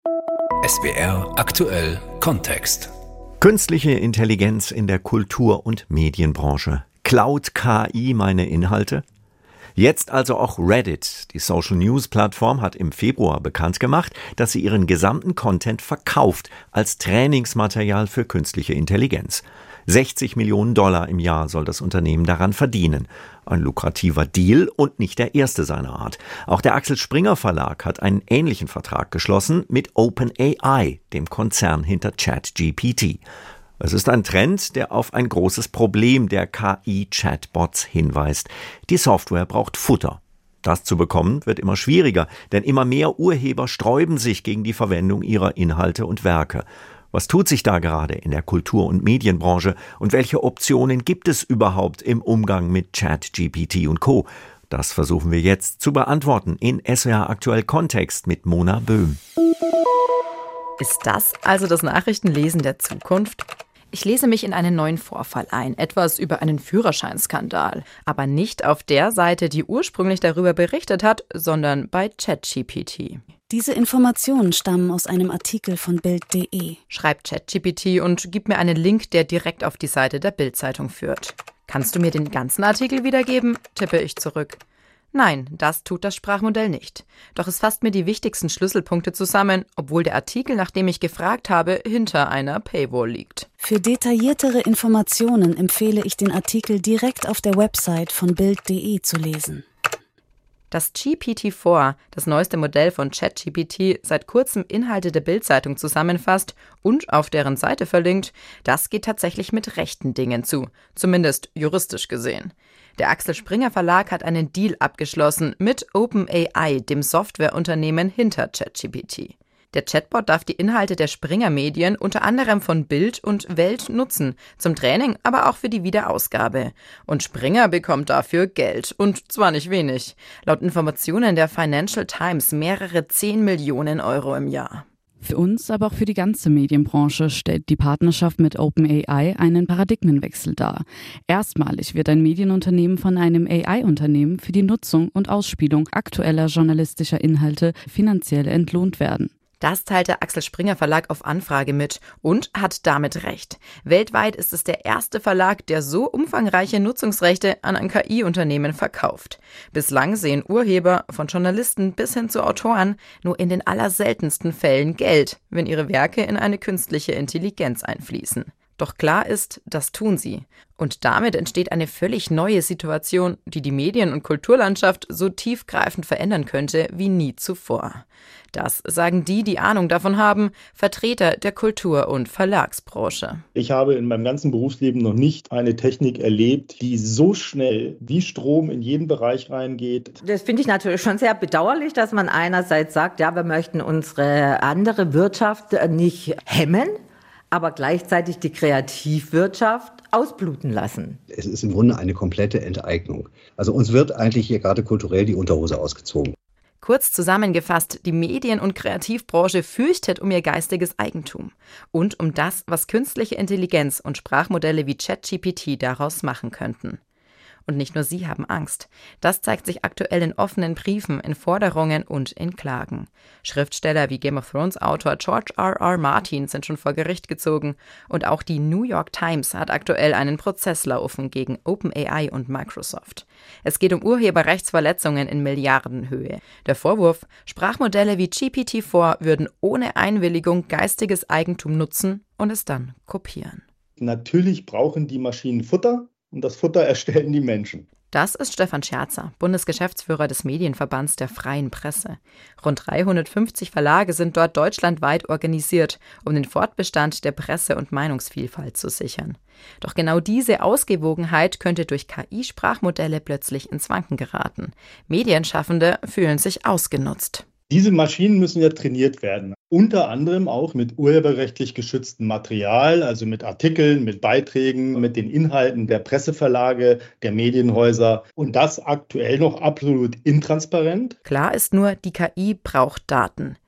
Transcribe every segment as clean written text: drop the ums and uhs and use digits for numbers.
SWR aktuell Kontext. Künstliche Intelligenz in der Kultur- und Medienbranche. Klaut KI meine Inhalte? Jetzt also auch Reddit. Die Social-News-Plattform hat im Februar bekannt gemacht, dass sie ihren gesamten Content verkauft als Trainingsmaterial für künstliche Intelligenz. $60 Millionen im Jahr soll das Unternehmen daran verdienen. Ein lukrativer Deal und nicht der erste seiner Art. Auch der Axel Springer Verlag hat einen ähnlichen Vertrag geschlossen mit OpenAI, dem Konzern hinter ChatGPT. Es ist ein Trend, der auf ein großes Problem der KI-Chatbots hinweist. Die Software braucht Futter. Das zu bekommen wird immer schwieriger, denn immer mehr Urheber sträuben sich gegen die Verwendung ihrer Inhalte und Werke. Was tut sich da gerade in der Kultur- und Medienbranche und welche Optionen gibt es überhaupt im Umgang mit ChatGPT und Co.? Das versuchen wir jetzt zu beantworten in SWR aktuell Kontext mit Mona Böhm. Ist das also das Nachrichtenlesen der Zukunft? Ich lese mich in einen neuen Vorfall ein, etwas über einen Führerscheinskandal. Aber nicht auf der Seite, die ursprünglich darüber berichtet hat, sondern bei ChatGPT. Diese Informationen stammen aus einem Artikel von Bild.de. Schreibt ChatGPT und gibt mir einen Link, der direkt auf die Seite der Bild-Zeitung führt. Kannst du mir den ganzen Artikel wiedergeben? Tippe ich zurück. Nein, das tut das Sprachmodell nicht. Doch es fasst mir die wichtigsten Schlüsselpunkte zusammen, obwohl der Artikel, nach dem ich gefragt habe, hinter einer Paywall liegt. Für detailliertere Informationen empfehle ich den Artikel direkt auf der Website von Bild.de zu lesen. Dass GPT-4, das neueste Modell von ChatGPT, seit kurzem Inhalte der Bild-Zeitung zusammenfasst und auf deren Seite verlinkt, das geht tatsächlich mit rechten Dingen zu, zumindest juristisch gesehen. Der Axel Springer Verlag hat einen Deal abgeschlossen mit OpenAI, dem Softwareunternehmen hinter ChatGPT. Der Chatbot darf die Inhalte der Springer-Medien unter anderem von Bild und Welt nutzen, zum Training, aber auch für die Wiederausgabe. Und Springer bekommt dafür Geld, und zwar nicht wenig. Laut Informationen der Financial Times mehrere 10 Millionen Euro im Jahr. Für uns, aber auch für die ganze Medienbranche stellt die Partnerschaft mit OpenAI einen Paradigmenwechsel dar. Erstmalig wird ein Medienunternehmen von einem AI-Unternehmen für die Nutzung und Ausspielung aktueller journalistischer Inhalte finanziell entlohnt werden. Das teilt der Axel Springer Verlag auf Anfrage mit und hat damit recht. Weltweit ist es der erste Verlag, der so umfangreiche Nutzungsrechte an ein KI-Unternehmen verkauft. Bislang sehen Urheber, von Journalisten bis hin zu Autoren, nur in den allerseltensten Fällen Geld, wenn ihre Werke in eine künstliche Intelligenz einfließen. Doch klar ist, das tun sie. Und damit entsteht eine völlig neue Situation, die die Medien- und Kulturlandschaft so tiefgreifend verändern könnte wie nie zuvor. Das sagen die Ahnung davon haben, Vertreter der Kultur- und Verlagsbranche. Ich habe in meinem ganzen Berufsleben noch nicht eine Technik erlebt, die so schnell wie Strom in jeden Bereich reingeht. Das finde ich natürlich schon sehr bedauerlich, dass man einerseits sagt, ja, wir möchten unsere andere Wirtschaft nicht hemmen, aber gleichzeitig die Kreativwirtschaft ausbluten lassen. Es ist im Grunde eine komplette Enteignung. Also uns wird eigentlich hier gerade kulturell die Unterhose ausgezogen. Kurz zusammengefasst, die Medien- und Kreativbranche fürchtet um ihr geistiges Eigentum und um das, was künstliche Intelligenz und Sprachmodelle wie ChatGPT daraus machen könnten. Und nicht nur sie haben Angst. Das zeigt sich aktuell in offenen Briefen, in Forderungen und in Klagen. Schriftsteller wie Game of Thrones Autor George R.R. Martin sind schon vor Gericht gezogen. Und auch die New York Times hat aktuell einen Prozess laufen gegen OpenAI und Microsoft. Es geht um Urheberrechtsverletzungen in Milliardenhöhe. Der Vorwurf, Sprachmodelle wie GPT-4 würden ohne Einwilligung geistiges Eigentum nutzen und es dann kopieren. Natürlich brauchen die Maschinen Futter. Und das Futter erstellen die Menschen. Das ist Stefan Scherzer, Bundesgeschäftsführer des Medienverbands der Freien Presse. Rund 350 Verlage sind dort deutschlandweit organisiert, um den Fortbestand der Presse- und Meinungsvielfalt zu sichern. Doch genau diese Ausgewogenheit könnte durch KI-Sprachmodelle plötzlich ins Wanken geraten. Medienschaffende fühlen sich ausgenutzt. Diese Maschinen müssen ja trainiert werden. Unter anderem auch mit urheberrechtlich geschütztem Material, also mit Artikeln, mit Beiträgen, mit den Inhalten der Presseverlage, der Medienhäuser. Und das aktuell noch absolut intransparent. Klar ist nur, die KI braucht Daten.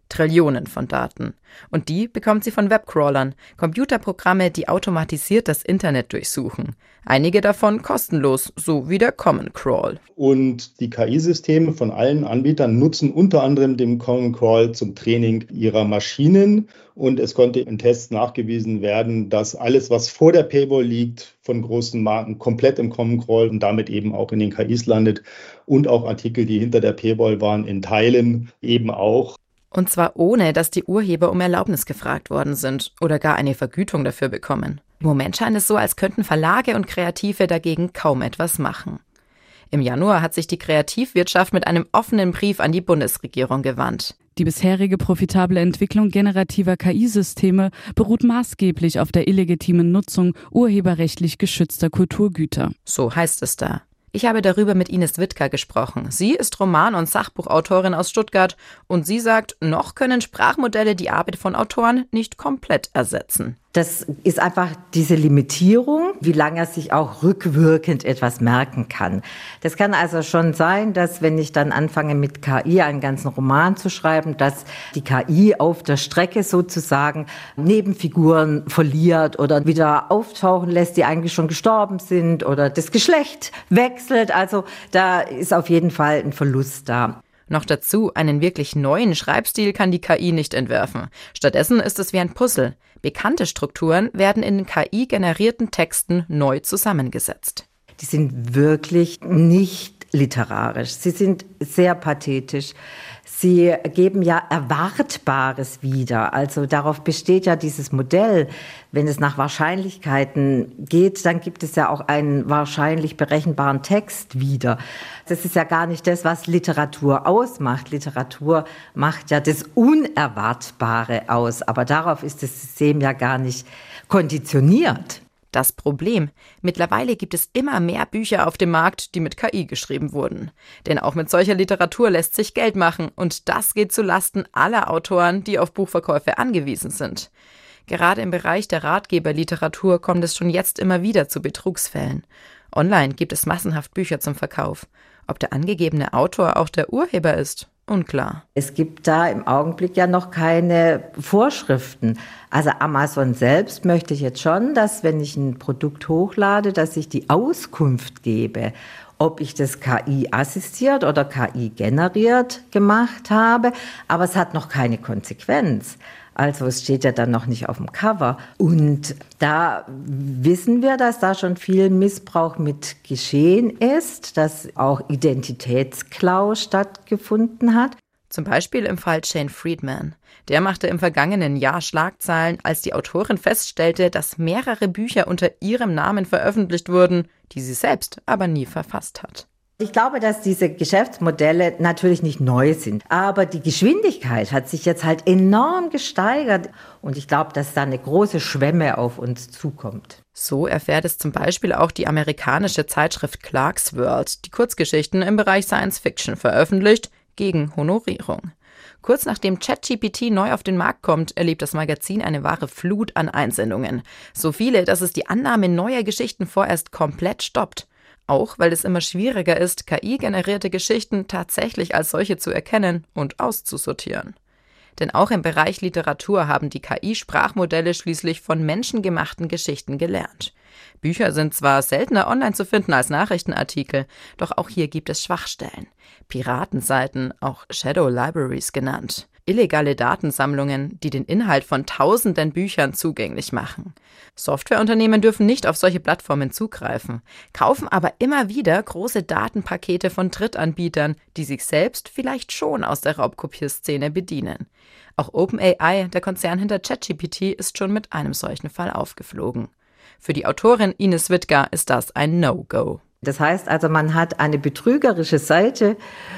Trillionen von Daten. Und die bekommt sie von Webcrawlern, Computerprogramme, die automatisiert das Internet durchsuchen. Einige davon kostenlos, so wie der Common Crawl. Und die KI-Systeme von allen Anbietern nutzen unter anderem den Common Crawl zum Training ihrer Maschinen. Und es konnte in Tests nachgewiesen werden, dass alles, was vor der Paywall liegt, von großen Marken komplett im Common Crawl und damit eben auch in den KIs landet. Und auch Artikel, die hinter der Paywall waren, in Teilen eben auch. Und zwar ohne, dass die Urheber um Erlaubnis gefragt worden sind oder gar eine Vergütung dafür bekommen. Im Moment scheint es so, als könnten Verlage und Kreative dagegen kaum etwas machen. Im Januar hat sich die Kreativwirtschaft mit einem offenen Brief an die Bundesregierung gewandt. Die bisherige profitable Entwicklung generativer KI-Systeme beruht maßgeblich auf der illegitimen Nutzung urheberrechtlich geschützter Kulturgüter. So heißt es da. Ich habe darüber mit Ines Wittger gesprochen. Sie ist Roman- und Sachbuchautorin aus Stuttgart und sie sagt, noch können Sprachmodelle die Arbeit von Autoren nicht komplett ersetzen. Das ist einfach diese Limitierung, wie lange er sich auch rückwirkend etwas merken kann. Das kann also schon sein, dass wenn ich dann anfange mit KI einen ganzen Roman zu schreiben, dass die KI auf der Strecke sozusagen Nebenfiguren verliert oder wieder auftauchen lässt, die eigentlich schon gestorben sind oder das Geschlecht wechselt. Also da ist auf jeden Fall ein Verlust da. Noch dazu, einen wirklich neuen Schreibstil kann die KI nicht entwerfen. Stattdessen ist es wie ein Puzzle. Bekannte Strukturen werden in den KI-generierten Texten neu zusammengesetzt. Die sind wirklich nicht literarisch. Sie sind sehr pathetisch. Sie geben ja Erwartbares wieder. Also darauf besteht ja dieses Modell. Wenn es nach Wahrscheinlichkeiten geht, dann gibt es ja auch einen wahrscheinlich berechenbaren Text wieder. Das ist ja gar nicht das, was Literatur ausmacht. Literatur macht ja das Unerwartbare aus. Aber darauf ist das System ja gar nicht konditioniert. Das Problem: Mittlerweile gibt es immer mehr Bücher auf dem Markt, die mit KI geschrieben wurden. Denn auch mit solcher Literatur lässt sich Geld machen und das geht zu Lasten aller Autoren, die auf Buchverkäufe angewiesen sind. Gerade im Bereich der Ratgeberliteratur kommt es schon jetzt immer wieder zu Betrugsfällen. Online gibt es massenhaft Bücher zum Verkauf. Ob der angegebene Autor auch der Urheber ist? Unklar. Es gibt da im Augenblick ja noch keine Vorschriften. Also Amazon selbst möchte jetzt schon, dass wenn ich ein Produkt hochlade, dass ich die Auskunft gebe, ob ich das KI-assistiert oder KI-generiert gemacht habe. Aber es hat noch keine Konsequenz. Also es steht ja dann noch nicht auf dem Cover. Und da wissen wir, dass da schon viel Missbrauch mit geschehen ist, dass auch Identitätsklau stattgefunden hat. Zum Beispiel im Fall Jane Friedman. Der machte im vergangenen Jahr Schlagzeilen, als die Autorin feststellte, dass mehrere Bücher unter ihrem Namen veröffentlicht wurden, die sie selbst aber nie verfasst hat. Ich glaube, dass diese Geschäftsmodelle natürlich nicht neu sind, aber die Geschwindigkeit hat sich jetzt halt enorm gesteigert und ich glaube, dass da eine große Schwemme auf uns zukommt. So erfährt es zum Beispiel auch die amerikanische Zeitschrift Clarkesworld, die Kurzgeschichten im Bereich Science Fiction veröffentlicht, gegen Honorierung. Kurz nachdem ChatGPT neu auf den Markt kommt, erlebt das Magazin eine wahre Flut an Einsendungen. So viele, dass es die Annahme neuer Geschichten vorerst komplett stoppt. Auch weil es immer schwieriger ist, KI-generierte Geschichten tatsächlich als solche zu erkennen und auszusortieren. Denn auch im Bereich Literatur haben die KI-Sprachmodelle schließlich von menschengemachten Geschichten gelernt. Bücher sind zwar seltener online zu finden als Nachrichtenartikel, doch auch hier gibt es Schwachstellen. Piratenseiten, auch Shadow Libraries genannt. Illegale Datensammlungen, die den Inhalt von tausenden Büchern zugänglich machen. Softwareunternehmen dürfen nicht auf solche Plattformen zugreifen, kaufen aber immer wieder große Datenpakete von Drittanbietern, die sich selbst vielleicht schon aus der Raubkopierszene bedienen. Auch OpenAI, der Konzern hinter ChatGPT, ist schon mit einem solchen Fall aufgeflogen. Für die Autorin Ines Wittger ist das ein No-Go. Das heißt also, man hat eine betrügerische Seite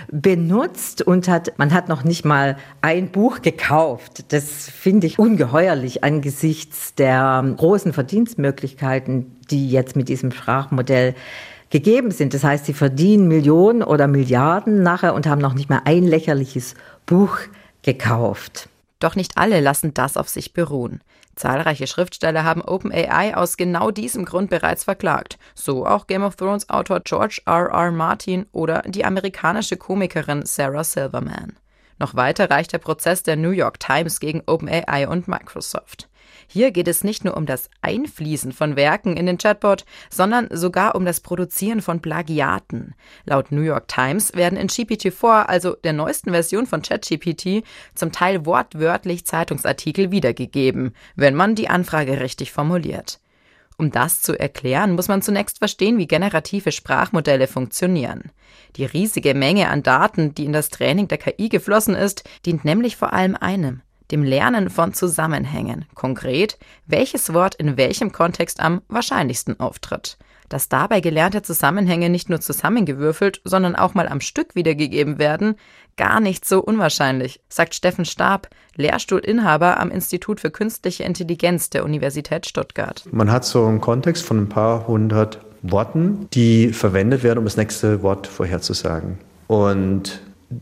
benutzt und man hat noch nicht mal ein Buch gekauft. Das finde ich ungeheuerlich angesichts der großen Verdienstmöglichkeiten, die jetzt mit diesem Sprachmodell gegeben sind. Das heißt, sie verdienen Millionen oder Milliarden nachher und haben noch nicht mal ein lächerliches Buch gekauft. Doch nicht alle lassen das auf sich beruhen. Zahlreiche Schriftsteller haben OpenAI aus genau diesem Grund bereits verklagt. So auch Game of Thrones Autor George R.R. Martin oder die amerikanische Komikerin Sarah Silverman. Noch weiter reicht der Prozess der New York Times gegen OpenAI und Microsoft. Hier geht es nicht nur um das Einfließen von Werken in den Chatbot, sondern sogar um das Produzieren von Plagiaten. Laut New York Times werden in GPT-4, also der neuesten Version von ChatGPT, zum Teil wortwörtlich Zeitungsartikel wiedergegeben, wenn man die Anfrage richtig formuliert. Um das zu erklären, muss man zunächst verstehen, wie generative Sprachmodelle funktionieren. Die riesige Menge an Daten, die in das Training der KI geflossen ist, dient nämlich vor allem einem: dem Lernen von Zusammenhängen. Konkret, welches Wort in welchem Kontext am wahrscheinlichsten auftritt. Dass dabei gelernte Zusammenhänge nicht nur zusammengewürfelt, sondern auch mal am Stück wiedergegeben werden, gar nicht so unwahrscheinlich, sagt Steffen Staab, Lehrstuhlinhaber am Institut für Künstliche Intelligenz der Universität Stuttgart. Man hat so einen Kontext von ein paar hundert Worten, die verwendet werden, um das nächste Wort vorherzusagen. Und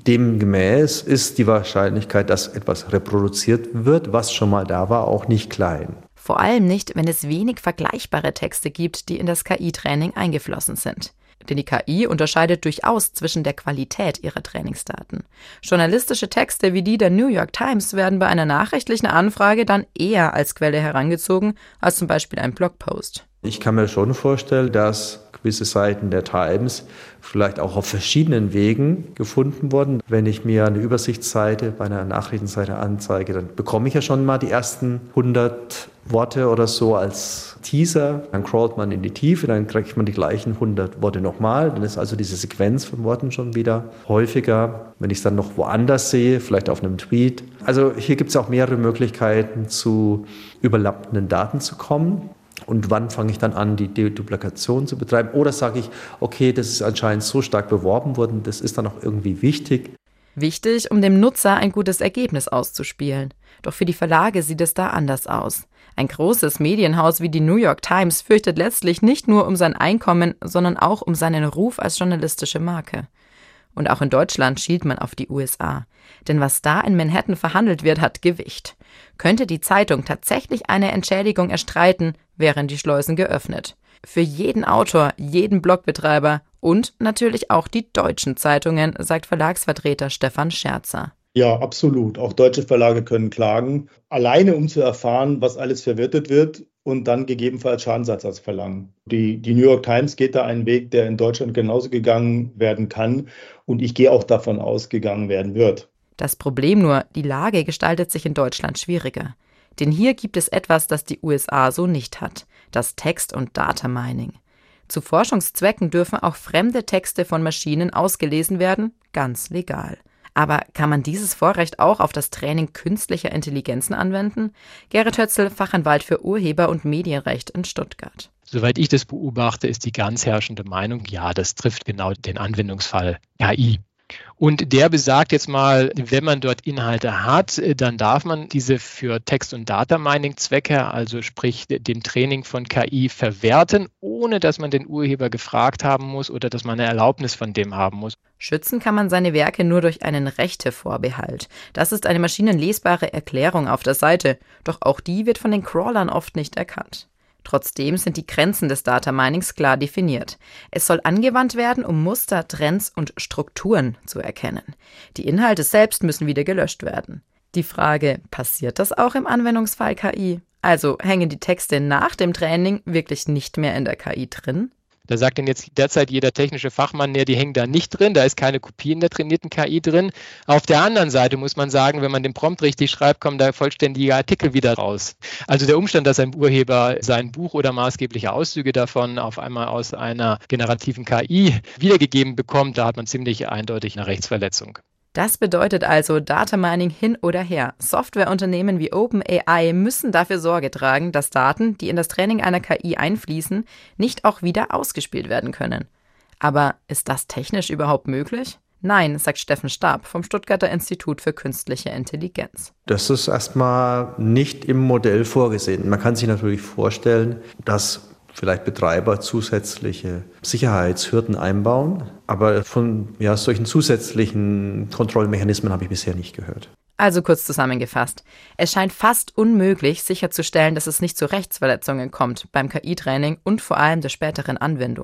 demgemäß ist die Wahrscheinlichkeit, dass etwas reproduziert wird, was schon mal da war, auch nicht klein. Vor allem nicht, wenn es wenig vergleichbare Texte gibt, die in das KI-Training eingeflossen sind. Denn die KI unterscheidet durchaus zwischen der Qualität ihrer Trainingsdaten. Journalistische Texte wie die der New York Times werden bei einer nachrichtlichen Anfrage dann eher als Quelle herangezogen als zum Beispiel ein Blogpost. Ich kann mir schon vorstellen, dass gewisse Seiten der Times vielleicht auch auf verschiedenen Wegen gefunden wurden. Wenn ich mir eine Übersichtsseite bei einer Nachrichtenseite anzeige, dann bekomme ich ja schon mal die ersten 100 Worte oder so als Teaser. Dann crawlt man in die Tiefe, dann kriegt man die gleichen 100 Worte nochmal. Dann ist also diese Sequenz von Worten schon wieder häufiger. Wenn ich es dann noch woanders sehe, vielleicht auf einem Tweet. Also hier gibt es auch mehrere Möglichkeiten, zu überlappenden Daten zu kommen. Und wann fange ich dann an, die Deduplikation zu betreiben? Oder sage ich, okay, das ist anscheinend so stark beworben worden, das ist dann auch irgendwie wichtig. Wichtig, um dem Nutzer ein gutes Ergebnis auszuspielen. Doch für die Verlage sieht es da anders aus. Ein großes Medienhaus wie die New York Times fürchtet letztlich nicht nur um sein Einkommen, sondern auch um seinen Ruf als journalistische Marke. Und auch in Deutschland schielt man auf die USA. Denn was da in Manhattan verhandelt wird, hat Gewicht. Könnte die Zeitung tatsächlich eine Entschädigung erstreiten, wären die Schleusen geöffnet. Für jeden Autor, jeden Blogbetreiber und natürlich auch die deutschen Zeitungen, sagt Verlagsvertreter Stefan Scherzer. Ja, absolut. Auch deutsche Verlage können klagen, alleine um zu erfahren, was alles verwertet wird und dann gegebenenfalls Schadensersatz verlangen. Die New York Times geht da einen Weg, der in Deutschland genauso gegangen werden kann und ich gehe auch davon aus, gegangen werden wird. Das Problem nur, die Lage gestaltet sich in Deutschland schwieriger. Denn hier gibt es etwas, das die USA so nicht hat: das Text- und Data Mining. Zu Forschungszwecken dürfen auch fremde Texte von Maschinen ausgelesen werden, ganz legal. Aber kann man dieses Vorrecht auch auf das Training künstlicher Intelligenzen anwenden? Gerrit Hötzl, Fachanwalt für Urheber- und Medienrecht in Stuttgart. Soweit ich das beobachte, ist die ganz herrschende Meinung, ja, das trifft genau den Anwendungsfall KI. Und der besagt jetzt mal, wenn man dort Inhalte hat, dann darf man diese für Text- und Data-Mining-Zwecke, also sprich dem Training von KI, verwerten, ohne dass man den Urheber gefragt haben muss oder dass man eine Erlaubnis von dem haben muss. Schützen kann man seine Werke nur durch einen Rechtevorbehalt. Das ist eine maschinenlesbare Erklärung auf der Seite, doch auch die wird von den Crawlern oft nicht erkannt. Trotzdem sind die Grenzen des Data Minings klar definiert. Es soll angewandt werden, um Muster, Trends und Strukturen zu erkennen. Die Inhalte selbst müssen wieder gelöscht werden. Die Frage, passiert das auch im Anwendungsfall KI? Also hängen die Texte nach dem Training wirklich nicht mehr in der KI drin? Da sagt denn jetzt derzeit jeder technische Fachmann, die hängen da nicht drin, da ist keine Kopie in der trainierten KI drin. Auf der anderen Seite muss man sagen, wenn man den Prompt richtig schreibt, kommen da vollständige Artikel wieder raus. Also der Umstand, dass ein Urheber sein Buch oder maßgebliche Auszüge davon auf einmal aus einer generativen KI wiedergegeben bekommt, da hat man ziemlich eindeutig eine Rechtsverletzung. Das bedeutet also Data Mining hin oder her. Softwareunternehmen wie OpenAI müssen dafür Sorge tragen, dass Daten, die in das Training einer KI einfließen, nicht auch wieder ausgespielt werden können. Aber ist das technisch überhaupt möglich? Nein, sagt Steffen Staab vom Stuttgarter Institut für Künstliche Intelligenz. Das ist erstmal nicht im Modell vorgesehen. Man kann sich natürlich vorstellen, dass vielleicht Betreiber zusätzliche Sicherheitshürden einbauen. Aber von solchen zusätzlichen Kontrollmechanismen habe ich bisher nicht gehört. Also kurz zusammengefasst. Es scheint fast unmöglich, sicherzustellen, dass es nicht zu Rechtsverletzungen kommt beim KI-Training und vor allem der späteren Anwendung.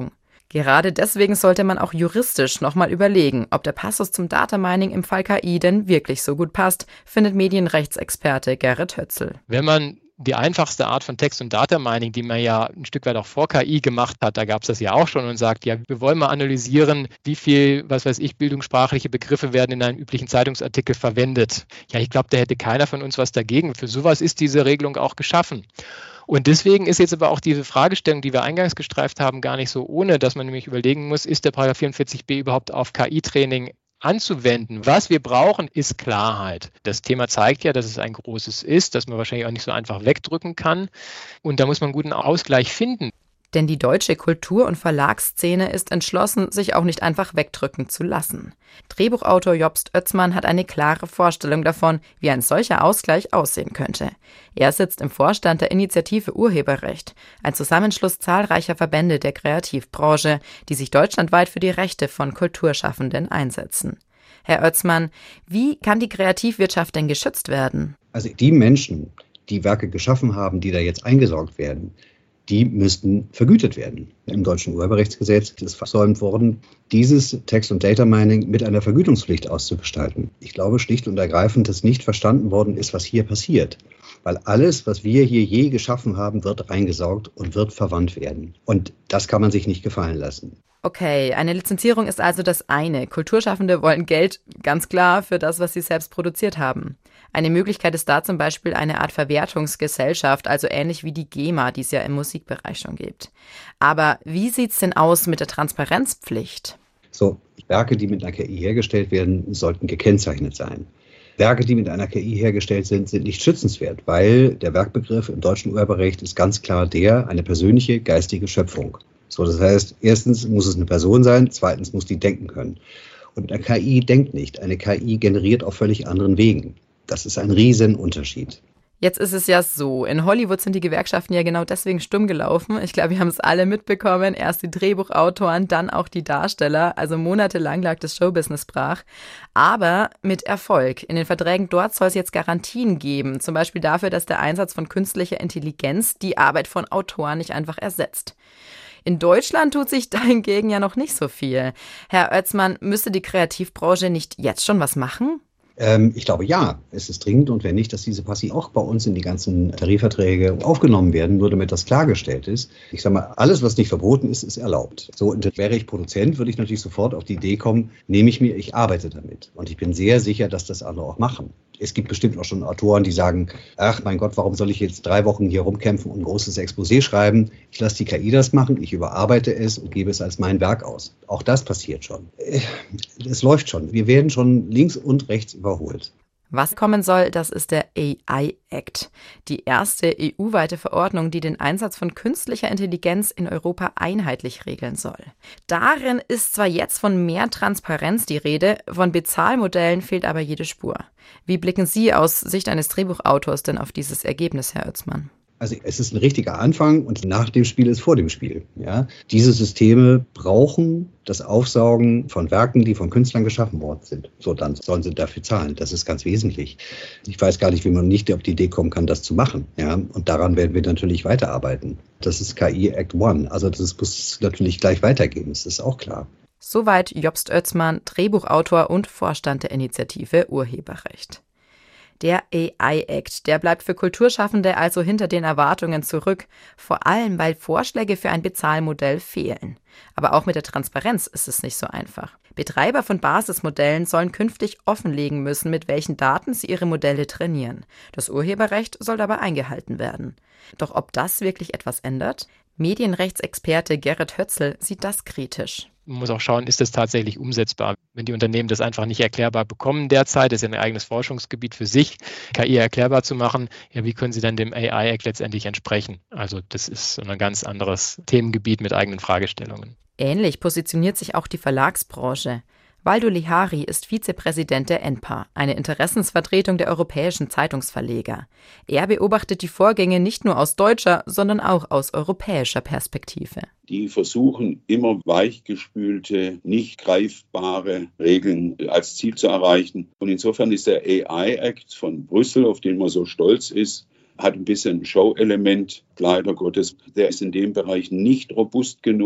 Gerade deswegen sollte man auch juristisch nochmal überlegen, ob der Passus zum Data Mining im Fall KI denn wirklich so gut passt, findet Medienrechtsexperte Gerrit Hötzl. Wenn man die einfachste Art von Text- und Data Mining, die man ja ein Stück weit auch vor KI gemacht hat, da gab es das ja auch schon und sagt, ja, wir wollen mal analysieren, wie viel, bildungssprachliche Begriffe werden in einem üblichen Zeitungsartikel verwendet. Ja, ich glaube, da hätte keiner von uns was dagegen. Für sowas ist diese Regelung auch geschaffen. Und deswegen ist jetzt aber auch diese Fragestellung, die wir eingangs gestreift haben, gar nicht so ohne, dass man nämlich überlegen muss, ist der § 44b überhaupt auf KI-Training anzuwenden. Was wir brauchen, ist Klarheit. Das Thema zeigt ja, dass es ein großes ist, das man wahrscheinlich auch nicht so einfach wegdrücken kann. Und da muss man einen guten Ausgleich finden. Denn die deutsche Kultur- und Verlagsszene ist entschlossen, sich auch nicht einfach wegdrücken zu lassen. Drehbuchautor Jobst Oetzmann hat eine klare Vorstellung davon, wie ein solcher Ausgleich aussehen könnte. Er sitzt im Vorstand der Initiative Urheberrecht, ein Zusammenschluss zahlreicher Verbände der Kreativbranche, die sich deutschlandweit für die Rechte von Kulturschaffenden einsetzen. Herr Oetzmann, wie kann die Kreativwirtschaft denn geschützt werden? Also die Menschen, die Werke geschaffen haben, die da jetzt eingesorgt werden, die müssten vergütet werden. Im deutschen Urheberrechtsgesetz ist versäumt worden, dieses Text- und Data Mining mit einer Vergütungspflicht auszugestalten. Ich glaube schlicht und ergreifend, dass nicht verstanden worden ist, was hier passiert. Weil alles, was wir hier je geschaffen haben, wird eingesaugt und wird verwandt werden. Und das kann man sich nicht gefallen lassen. Okay, eine Lizenzierung ist also das eine. Kulturschaffende wollen Geld, ganz klar, für das, was sie selbst produziert haben. Eine Möglichkeit ist da zum Beispiel eine Art Verwertungsgesellschaft, also ähnlich wie die GEMA, die es ja im Musikbereich schon gibt. Aber wie sieht's denn aus mit der Transparenzpflicht? So, Werke, die mit einer KI hergestellt werden, sollten gekennzeichnet sein. Werke, die mit einer KI hergestellt sind, sind nicht schützenswert, weil der Werkbegriff im deutschen Urheberrecht ist ganz klar eine persönliche geistige Schöpfung. So, das heißt, erstens muss es eine Person sein, zweitens muss die denken können. Und eine KI denkt nicht. Eine KI generiert auf völlig anderen Wegen. Das ist ein Riesenunterschied. Jetzt ist es ja so, in Hollywood sind die Gewerkschaften ja genau deswegen stumm gelaufen. Ich glaube, wir haben es alle mitbekommen. Erst die Drehbuchautoren, dann auch die Darsteller. Also monatelang lag das Showbusiness brach. Aber mit Erfolg. In den Verträgen dort soll es jetzt Garantien geben. Zum Beispiel dafür, dass der Einsatz von künstlicher Intelligenz die Arbeit von Autoren nicht einfach ersetzt. In Deutschland tut sich dahingegen ja noch nicht so viel. Herr Oetzmann, müsste die Kreativbranche nicht jetzt schon was machen? Ich glaube, ja, es ist dringend und wenn nicht, dass diese Passi auch bei uns in die ganzen Tarifverträge aufgenommen werden, nur damit das klargestellt ist. Ich sage mal, alles, was nicht verboten ist, ist erlaubt. So, und wäre ich Produzent, würde ich natürlich sofort auf die Idee kommen, ich arbeite damit. Und ich bin sehr sicher, dass das andere auch machen. Es gibt bestimmt auch schon Autoren, die sagen, ach mein Gott, warum soll ich jetzt 3 Wochen hier rumkämpfen und ein großes Exposé schreiben? Ich lasse die KI das machen, ich überarbeite es und gebe es als mein Werk aus. Auch das passiert schon. Es läuft schon. Wir werden schon links und rechts überholt. Was kommen soll, das ist der AI Act, die erste EU-weite Verordnung, die den Einsatz von künstlicher Intelligenz in Europa einheitlich regeln soll. Darin ist zwar jetzt von mehr Transparenz die Rede, von Bezahlmodellen fehlt aber jede Spur. Wie blicken Sie aus Sicht eines Drehbuchautors denn auf dieses Ergebnis, Herr Oetzmann? Also es ist ein richtiger Anfang und nach dem Spiel ist vor dem Spiel. Ja? Diese Systeme brauchen das Aufsaugen von Werken, die von Künstlern geschaffen worden sind. So, dann sollen sie dafür zahlen. Das ist ganz wesentlich. Ich weiß gar nicht, wie man nicht auf die Idee kommen kann, das zu machen. Ja? Und daran werden wir natürlich weiterarbeiten. Das ist KI Act 1. Also das muss natürlich gleich weitergehen. Das ist auch klar. Soweit Jobst Oetzmann, Drehbuchautor und Vorstand der Initiative Urheberrecht. Der AI-Act, der bleibt für Kulturschaffende also hinter den Erwartungen zurück, vor allem weil Vorschläge für ein Bezahlmodell fehlen. Aber auch mit der Transparenz ist es nicht so einfach. Betreiber von Basismodellen sollen künftig offenlegen müssen, mit welchen Daten sie ihre Modelle trainieren. Das Urheberrecht soll dabei eingehalten werden. Doch ob das wirklich etwas ändert? Medienrechtsexperte Gerrit Hötzl sieht das kritisch. Man muss auch schauen, ist das tatsächlich umsetzbar? Wenn die Unternehmen das einfach nicht erklärbar bekommen derzeit, das ist ja ein eigenes Forschungsgebiet für sich, KI erklärbar zu machen, ja, wie können sie dann dem AI-Act letztendlich entsprechen? Also das ist so ein ganz anderes Themengebiet mit eigenen Fragestellungen. Ähnlich positioniert sich auch die Verlagsbranche. Waldo Lihari ist Vizepräsident der ENPA, eine Interessensvertretung der europäischen Zeitungsverleger. Er beobachtet die Vorgänge nicht nur aus deutscher, sondern auch aus europäischer Perspektive. Die versuchen immer weichgespülte, nicht greifbare Regeln als Ziel zu erreichen. Und insofern ist der AI-Act von Brüssel, auf den man so stolz ist, hat ein bisschen ein Show-Element, leider Gottes. Der ist in dem Bereich nicht robust genug.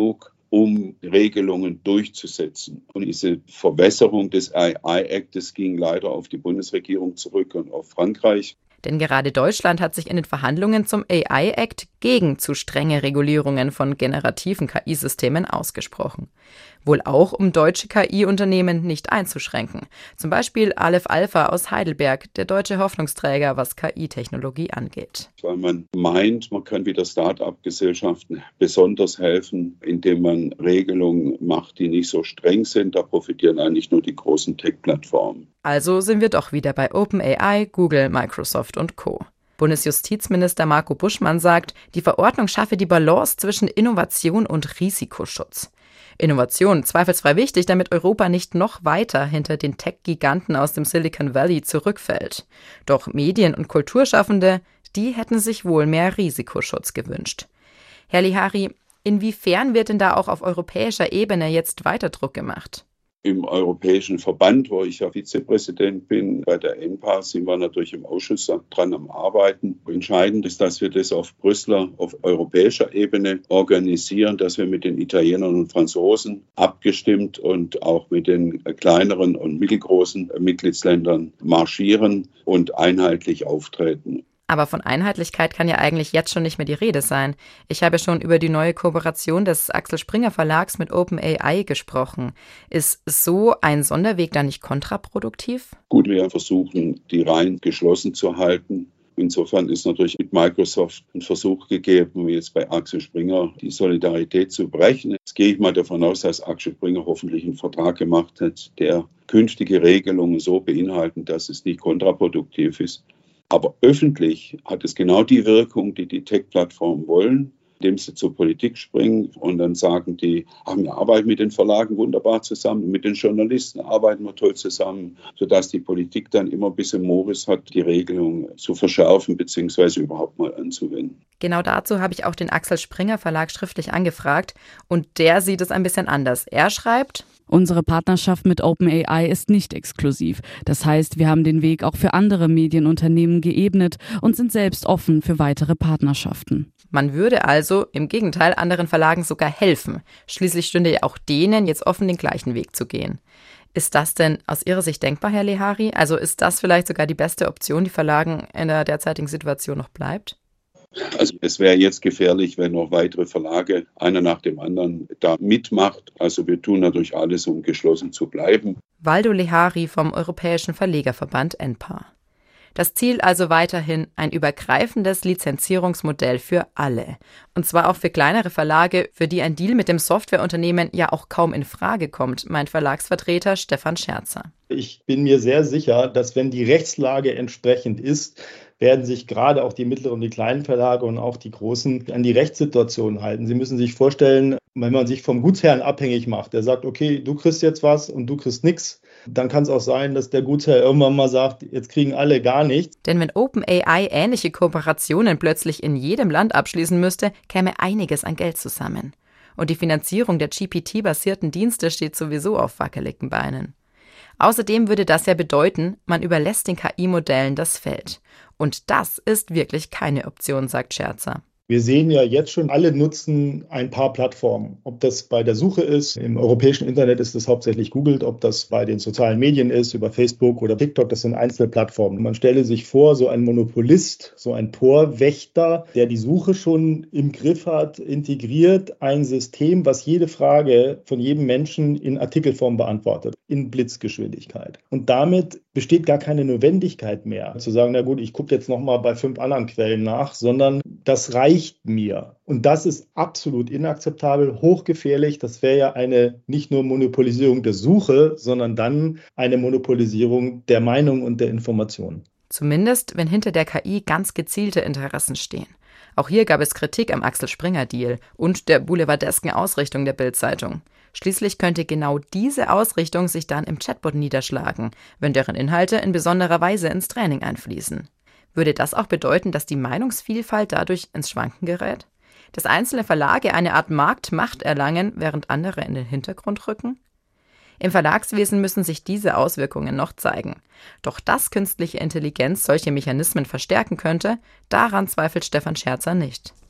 um Regelungen durchzusetzen. Und diese Verwässerung des AI-Actes ging leider auf die Bundesregierung zurück und auf Frankreich. Denn gerade Deutschland hat sich in den Verhandlungen zum AI-Act gegen zu strenge Regulierungen von generativen KI-Systemen ausgesprochen. Wohl auch, um deutsche KI-Unternehmen nicht einzuschränken. Zum Beispiel Aleph Alpha aus Heidelberg, der deutsche Hoffnungsträger, was KI-Technologie angeht. Weil man meint, man kann wieder Start-up-Gesellschaften besonders helfen, indem man Regelungen macht, die nicht so streng sind. Da profitieren eigentlich nur die großen Tech-Plattformen. Also sind wir doch wieder bei OpenAI, Google, Microsoft und Co. Bundesjustizminister Marco Buschmann sagt, die Verordnung schaffe die Balance zwischen Innovation und Risikoschutz. Innovation zweifelsfrei wichtig, damit Europa nicht noch weiter hinter den Tech-Giganten aus dem Silicon Valley zurückfällt. Doch Medien- und Kulturschaffende, die hätten sich wohl mehr Risikoschutz gewünscht. Herr Lihari, inwiefern wird denn da auch auf europäischer Ebene jetzt weiter Druck gemacht? Im Europäischen Verband, wo ich ja Vizepräsident bin, bei der ENPA, sind wir natürlich im Ausschuss dran am Arbeiten. Entscheidend ist, dass wir das auf europäischer Ebene organisieren, dass wir mit den Italienern und Franzosen abgestimmt und auch mit den kleineren und mittelgroßen Mitgliedsländern marschieren und einheitlich auftreten. Aber von Einheitlichkeit kann ja eigentlich jetzt schon nicht mehr die Rede sein. Ich habe schon über die neue Kooperation des Axel Springer Verlags mit OpenAI gesprochen. Ist so ein Sonderweg da nicht kontraproduktiv? Gut, wir versuchen, die Reihen geschlossen zu halten. Insofern ist natürlich mit Microsoft ein Versuch gegeben, wie jetzt bei Axel Springer, die Solidarität zu brechen. Jetzt gehe ich mal davon aus, dass Axel Springer hoffentlich einen Vertrag gemacht hat, der künftige Regelungen so beinhaltet, dass es nicht kontraproduktiv ist. Aber öffentlich hat es genau die Wirkung, die die Tech-Plattformen wollen, indem sie zur Politik springen und dann sagen die, wir arbeiten mit den Verlagen wunderbar zusammen, mit den Journalisten arbeiten wir toll zusammen, sodass die Politik dann immer ein bisschen Moris hat, die Regelung zu verschärfen bzw. überhaupt mal anzuwenden. Genau dazu habe ich auch den Axel Springer Verlag schriftlich angefragt und der sieht es ein bisschen anders. Er schreibt: Unsere Partnerschaft mit OpenAI ist nicht exklusiv. Das heißt, wir haben den Weg auch für andere Medienunternehmen geebnet und sind selbst offen für weitere Partnerschaften. Man würde also im Gegenteil anderen Verlagen sogar helfen. Schließlich stünde ja auch denen jetzt offen, den gleichen Weg zu gehen. Ist das denn aus Ihrer Sicht denkbar, Herr Lihari? Also ist das vielleicht sogar die beste Option, die Verlagen in der derzeitigen Situation noch bleibt? Also es wäre jetzt gefährlich, wenn noch weitere Verlage, einer nach dem anderen, da mitmacht. Also wir tun natürlich alles, um geschlossen zu bleiben. Waldo Lihari vom Europäischen Verlegerverband ENPA. Das Ziel also weiterhin ein übergreifendes Lizenzierungsmodell für alle. Und zwar auch für kleinere Verlage, für die ein Deal mit dem Softwareunternehmen ja auch kaum in Frage kommt, meint Verlagsvertreter Stefan Scherzer. Ich bin mir sehr sicher, dass wenn die Rechtslage entsprechend ist, werden sich gerade auch die mittleren und die kleinen Verlage und auch die großen an die Rechtssituation halten. Sie müssen sich vorstellen, wenn man sich vom Gutsherrn abhängig macht, der sagt, okay, du kriegst jetzt was und du kriegst nichts, dann kann es auch sein, dass der Gutsherr irgendwann mal sagt, jetzt kriegen alle gar nichts. Denn wenn OpenAI ähnliche Kooperationen plötzlich in jedem Land abschließen müsste, käme einiges an Geld zusammen. Und die Finanzierung der GPT-basierten Dienste steht sowieso auf wackeligen Beinen. Außerdem würde das ja bedeuten, man überlässt den KI-Modellen das Feld. Und das ist wirklich keine Option, sagt Scherzer. Wir sehen ja jetzt schon, alle nutzen ein paar Plattformen. Ob das bei der Suche ist, im europäischen Internet ist es hauptsächlich Google, ob das bei den sozialen Medien ist, über Facebook oder TikTok, das sind einzelne Plattformen. Man stelle sich vor, so ein Monopolist, so ein Torwächter, der die Suche schon im Griff hat, integriert ein System, was jede Frage von jedem Menschen in Artikelform beantwortet, in Blitzgeschwindigkeit. Und damit besteht gar keine Notwendigkeit mehr, zu sagen, na gut, ich gucke jetzt nochmal bei 5 anderen Quellen nach, sondern das reicht mir. Und das ist absolut inakzeptabel, hochgefährlich. Das wäre ja eine nicht nur Monopolisierung der Suche, sondern dann eine Monopolisierung der Meinung und der Information. Zumindest, wenn hinter der KI ganz gezielte Interessen stehen. Auch hier gab es Kritik am Axel-Springer-Deal und der boulevardesken Ausrichtung der Bild-Zeitung. Schließlich könnte genau diese Ausrichtung sich dann im Chatbot niederschlagen, wenn deren Inhalte in besonderer Weise ins Training einfließen. Würde das auch bedeuten, dass die Meinungsvielfalt dadurch ins Schwanken gerät? Dass einzelne Verlage eine Art Marktmacht erlangen, während andere in den Hintergrund rücken? Im Verlagswesen müssen sich diese Auswirkungen noch zeigen. Doch dass künstliche Intelligenz solche Mechanismen verstärken könnte, daran zweifelt Stefan Scherzer nicht.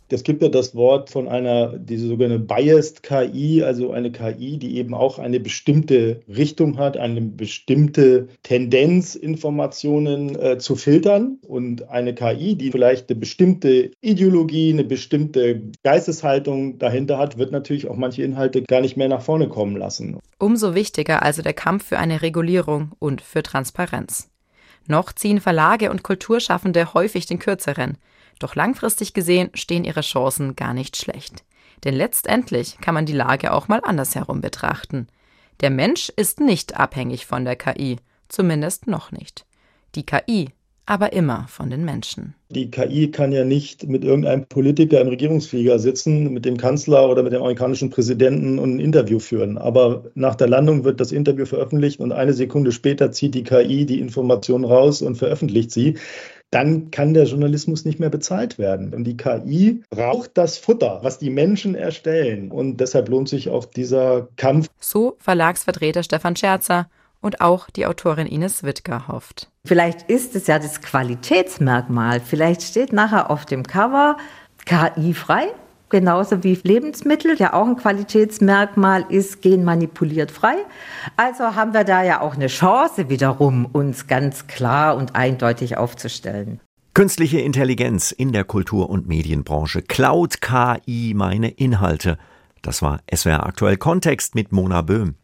Es gibt ja das Wort von diese sogenannte Biased KI, also eine KI, die eben auch eine bestimmte Richtung hat, eine bestimmte Tendenz, Informationen zu filtern. Und eine KI, die vielleicht eine bestimmte Ideologie, eine bestimmte Geisteshaltung dahinter hat, wird natürlich auch manche Inhalte gar nicht mehr nach vorne kommen lassen. Umso wichtiger also der Kampf für eine Regulierung und für Transparenz. Noch ziehen Verlage und Kulturschaffende häufig den Kürzeren. Doch langfristig gesehen stehen ihre Chancen gar nicht schlecht. Denn letztendlich kann man die Lage auch mal andersherum betrachten. Der Mensch ist nicht abhängig von der KI, zumindest noch nicht. Die KI aber immer von den Menschen. Die KI kann ja nicht mit irgendeinem Politiker im Regierungsflieger sitzen, mit dem Kanzler oder mit dem amerikanischen Präsidenten und ein Interview führen. Aber nach der Landung wird das Interview veröffentlicht und eine Sekunde später zieht die KI die Information raus und veröffentlicht sie. Dann kann der Journalismus nicht mehr bezahlt werden. Und die KI braucht das Futter, was die Menschen erstellen. Und deshalb lohnt sich auch dieser Kampf. So Verlagsvertreter Stefan Scherzer und auch die Autorin Ines Wittger hofft. Vielleicht ist es ja das Qualitätsmerkmal. Vielleicht steht nachher auf dem Cover KI-frei. Genauso wie Lebensmittel ja auch ein Qualitätsmerkmal ist, genmanipuliert frei. Also haben wir da ja auch eine Chance wiederum, uns ganz klar und eindeutig aufzustellen. Künstliche Intelligenz in der Kultur- und Medienbranche. Cloud KI meine Inhalte. Das war SWR aktuell Kontext mit Mona Böhm.